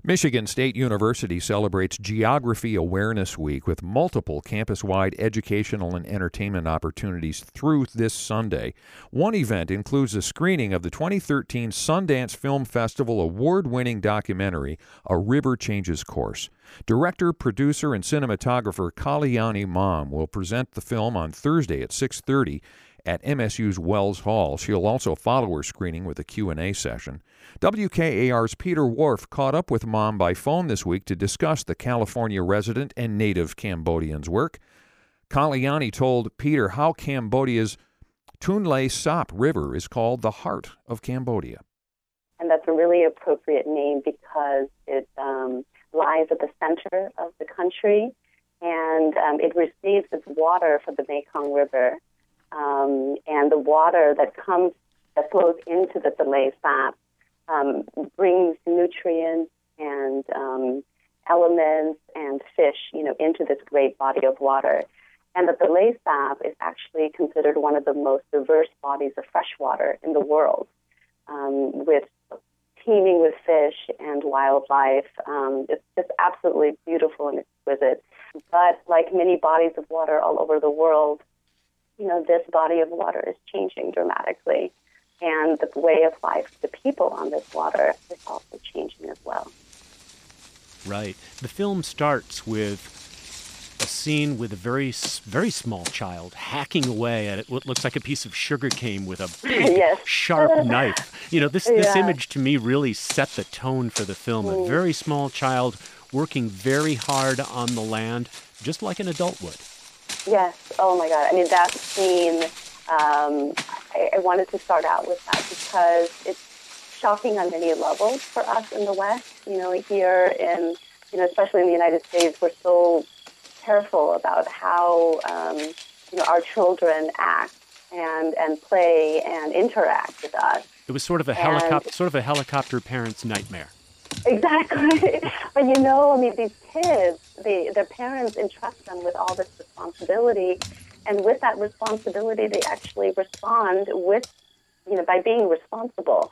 Michigan State University celebrates Geography Awareness Week with multiple campus-wide educational and entertainment opportunities through this Sunday. One event includes a screening of the 2013 Sundance Film Festival award-winning documentary, A River Changes Course. Director, producer, and cinematographer Kalyani Mam will present the film on Thursday at 6:30 at MSU's Wells Hall. She'll also follow her screening with a Q&A session. WKAR's Peter Wharf caught up with Mam by phone this week to discuss the California resident and native Cambodian's work. Kalyani told Peter how Cambodia's Tonle Sap River is called the heart of Cambodia. And that's a really appropriate name because it lies at the center of the country, and it receives its water from the Mekong River. And the water that flows into the Tonle Sap brings nutrients and elements and fish, into this great body of water. And the Tonle Sap is actually considered one of the most diverse bodies of fresh water in the world, with teeming with fish and wildlife. It's just absolutely beautiful and exquisite. But like many bodies of water all over the world, this body of water is changing dramatically. And the way of life, the people on this water, is also changing as well. Right. The film starts with a scene with a very, very small child hacking away at what looks like a piece of sugar cane with a big, sharp knife. This image to me really set the tone for the film. A very small child working very hard on the land, just like an adult would. Yes. Oh, my God. I mean, that scene, I wanted to start out with that because it's shocking on many levels for us in the West. Here in, especially in the United States, we're so careful about how, our children act and play and interact with us. It was sort of a helicopter parent's nightmare. Exactly. But these kids, their parents entrust them with all this responsibility, and with that responsibility, they actually respond with, by being responsible.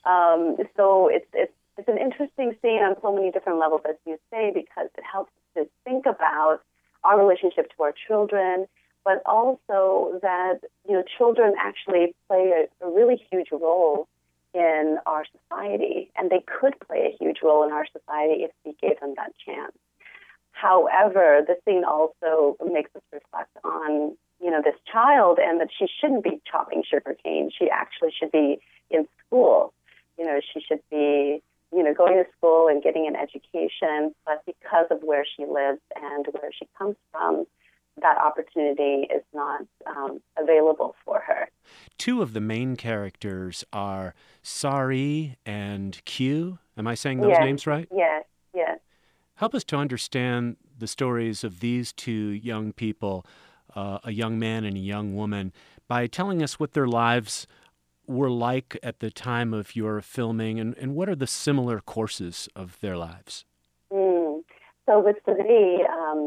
So it's an interesting scene on so many different levels, as you say, because it helps to think about our relationship to our children, but also that, children actually play a really huge role in our society, and they could play a huge role in our society if we gave them that chance. However, the scene also makes us reflect on, this child, and that she shouldn't be chopping sugarcane. She actually should be in school. She should be, going to school and getting an education, but because of where she lives and where she comes from, that opportunity is not available for her. Two of the main characters are Sari and Q. Am I saying those names right? Yes. Help us to understand the stories of these two young people, a young man and a young woman, by telling us what their lives were like at the time of your filming, and what are the similar courses of their lives? So with Sari,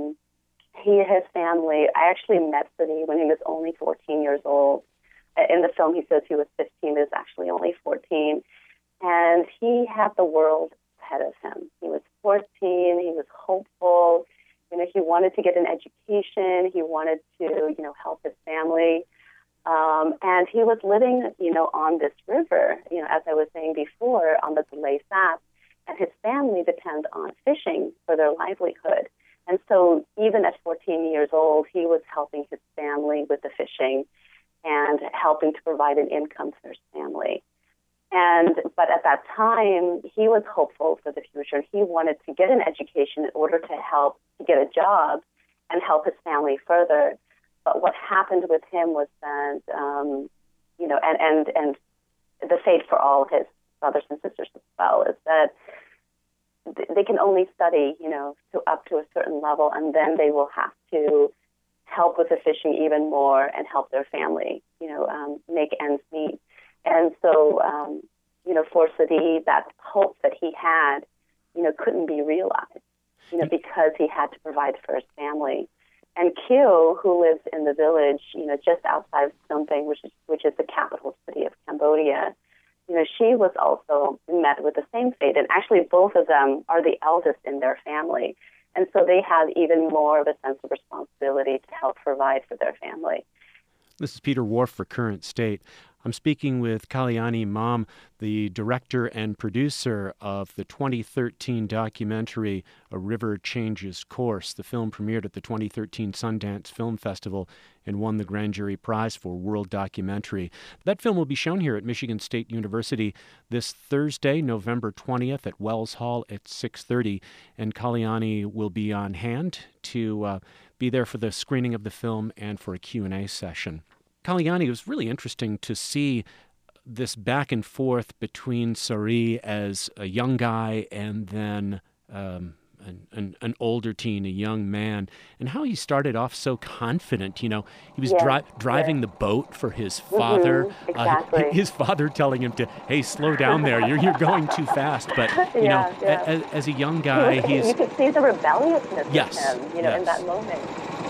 his family, I actually met Sari when he was only 14 years old. In the film, he says he was 15, he was actually only 14. And he had the world ahead of him. He was 14, he was hopeful, he wanted to get an education, he wanted to, help his family. And he was living, on this river, as I was saying before, on the Tonle Sap, and his family depends on fishing for their livelihood. And so even at 14 years old, he was helping his family with the fishing and helping to provide an income for his family. But at that time, he was hopeful for the future. He wanted to get an education in order to help to get a job and help his family further. But what happened with him was that, and the fate for all his brothers and sisters as well, is that they can only study, up to a certain level, and then they will have to help with the fishing even more and help their family, make ends meet. And so, for Sari, that hope that he had, couldn't be realized, because he had to provide for his family. And Q, who lives in the village, just outside of Phnom Penh, which is the capital city of Cambodia, she was also met with the same fate. And actually, both of them are the eldest in their family. And so they have even more of a sense of responsibility to help provide for their family. This is Peter Whorf for Current State. I'm speaking with Kalyani Mam, the director and producer of the 2013 documentary A River Changes Course. The film premiered at the 2013 Sundance Film Festival and won the Grand Jury Prize for World Documentary. That film will be shown here at Michigan State University this Thursday, November 20th at Wells Hall at 6:30, and Kalyani will be on hand to be there for the screening of the film and for a Q&A session. Kalyani, it was really interesting to see this back and forth between Sari as a young guy and then an older teen, a young man, and how he started off so confident. He was driving the boat for his father. Exactly. His father telling him to, hey, slow down there, you're going too fast. But, as a young guy, you could see the rebelliousness in him, in that moment.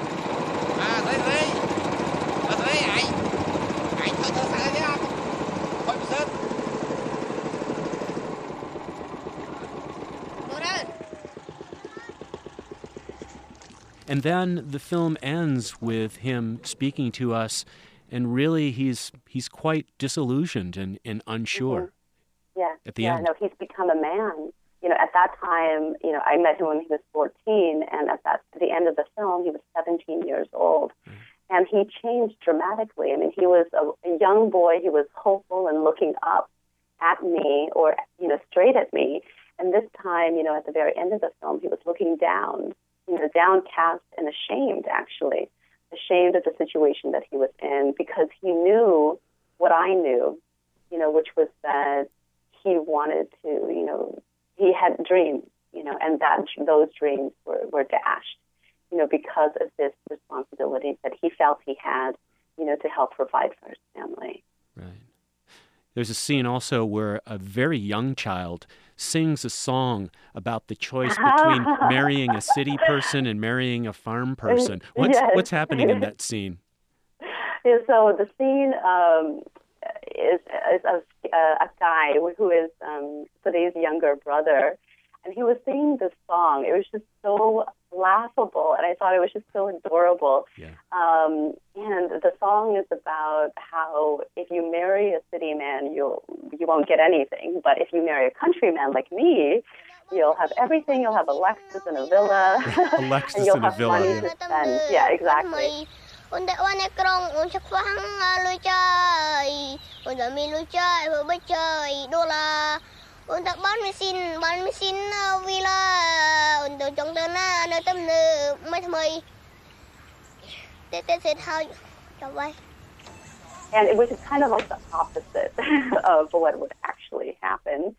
And then the film ends with him speaking to us, and really he's quite disillusioned and unsure. Yeah. At the end. No, he's become a man. At that time, I met him when he was 14, and at the end of the film, he was 17 years old. And he changed dramatically. I mean, he was a young boy. He was hopeful and looking up at me or, straight at me. And this time, at the very end of the film, he was looking down, downcast and ashamed, actually. Ashamed of the situation that he was in because he knew what I knew, which was that he wanted to, he had dreams, and that those dreams were dashed, because of this responsibility that he felt he had, to help provide for his family. Right. There's a scene also where a very young child sings a song about the choice between marrying a city person and marrying a farm person. What's happening in that scene? Yeah, so the scene is a guy who is Sari's younger brother, and he was singing this song. It was just so laughable, and I thought it was just so adorable. Yeah. And the song is about how if you marry a city man, you won't get anything. But if you marry a countryman like me, you'll have everything. You'll have a Lexus and a villa. A Lexus and you'll and a have villa. money to spend. Yeah, exactly. Untuk bán mesin villa untuk trồng tơ na nơi tâm nư mấy thầy tết sẽ thao cho vay. And it was kind of like the opposite of what would actually happen.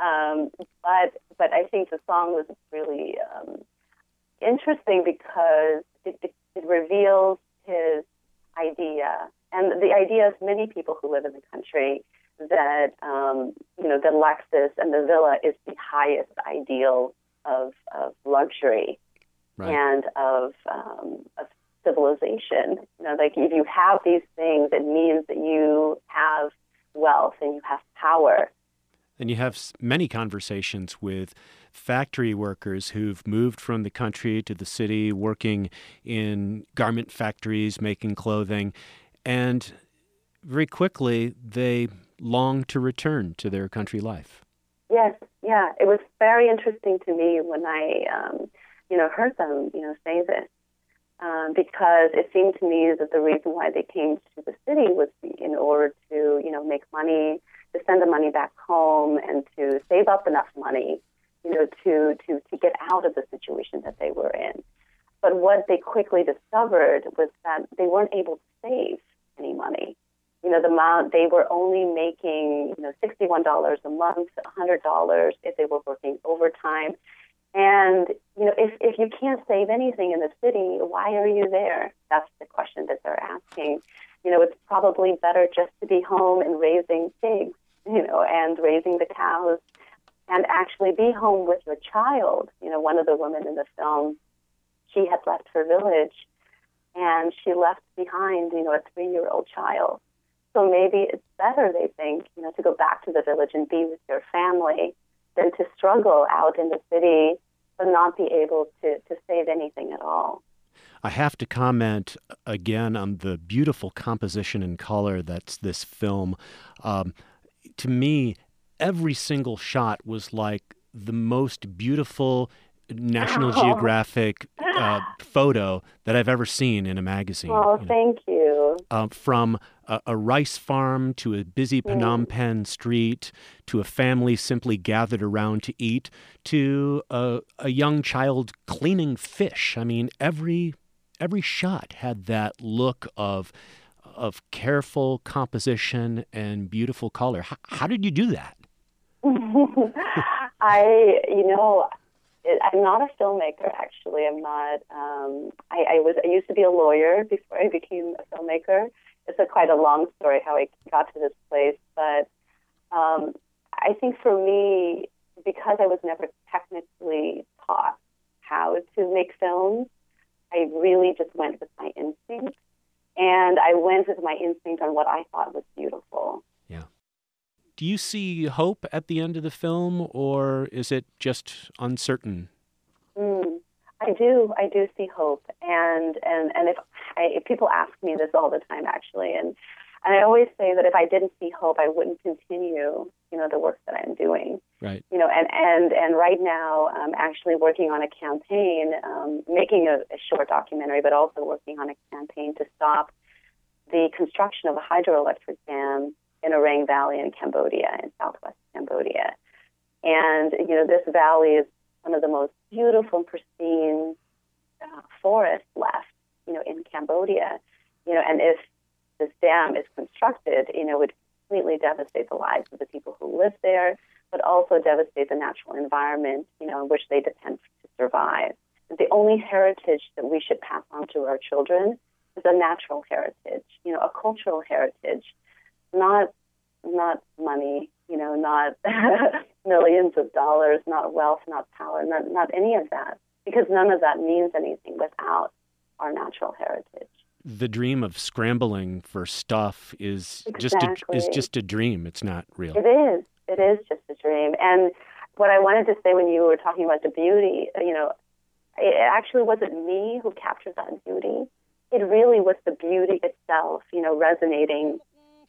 But I think the song was really interesting because it reveals his idea and the idea of many people who live in the country that the Lexus and the villa is the highest ideal of luxury, right, and of civilization. Like if you have these things, it means that you have wealth and you have power. And you have many conversations with factory workers who've moved from the country to the city, working in garment factories, making clothing, and very quickly they long to return to their country life. Yes, yeah. It was very interesting to me when I, heard them, say this, because it seemed to me that the reason why they came to the city was in order to, make money, to send the money back home and to save up enough money, to get out of the situation that they were in. But what they quickly discovered was that they weren't able to save any money. The amount they were only making, $61 a month, $100 if they were working overtime. And, if you can't save anything in the city, why are you there? That's the question that they're asking. It's probably better just to be home and raising pigs, and raising the cows and actually be home with your child. One of the women in the film, she had left her village and she left behind, a 3-year-old child. So maybe it's better, they think, to go back to the village and be with your family than to struggle out in the city but not be able to save anything at all. I have to comment again on the beautiful composition and color that's this film. To me, every single shot was like the most beautiful National Geographic photo that I've ever seen in a magazine. Oh, thank you. From a rice farm to a busy Phnom Penh street, to a family simply gathered around to eat, to a young child cleaning fish. I mean, every shot had that look of careful composition and beautiful color. How did you do that? I'm not a filmmaker, actually. I'm not. I used to be a lawyer before I became a filmmaker. It's quite a long story how I got to this place. But I think for me, because I was never technically taught how to make films, I really just went with my instinct. And I went with my instinct on what I thought was beautiful. Yeah. Do you see hope at the end of the film, or is it just uncertain? I do see hope, and if people ask me this all the time, actually, and I always say that if I didn't see hope, I wouldn't continue, the work that I'm doing. Right. And right now, I'm actually working on a campaign, making a short documentary, but also working on a campaign to stop the construction of a hydroelectric dam in Orang Valley in Cambodia, in southwest Cambodia. And, this valley is one of the most beautiful and pristine forests left, in Cambodia. And if this dam is constructed, it would completely devastate the lives of the people who live there, but also devastate the natural environment, in which they depend to survive. The only heritage that we should pass on to our children is a natural heritage, a cultural heritage, not money, not millions of dollars, not wealth, not power, not any of that, because none of that means anything without our natural heritage. The dream of scrambling for stuff is just a dream. It's not real. It is just a dream. And what I wanted to say when you were talking about the beauty, it actually wasn't me who captured that beauty. It really was the beauty itself, resonating,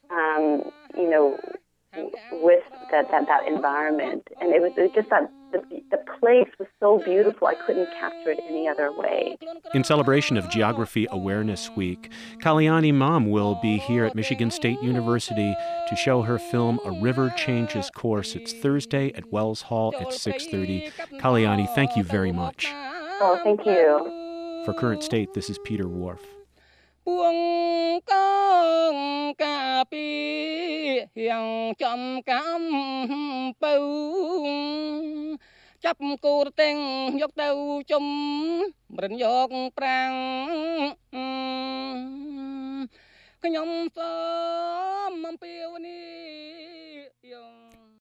with that environment. And it was just that the place was so beautiful, I couldn't capture it any other way. In celebration of Geography Awareness Week, Kalyani Mam will be here at Michigan State University to show her film A River Changes Course. It's Thursday at Wells Hall at 6:30. Kalyani, thank you very much. Oh, thank you. For Current State, this is Peter Wharf. ពួងកងកាពីយ៉ាងចំកំពៅចាប់គូរទាំងយកទៅជុំរឹនយកប្រាំងខ្ញុំសូមអំពាវនាវ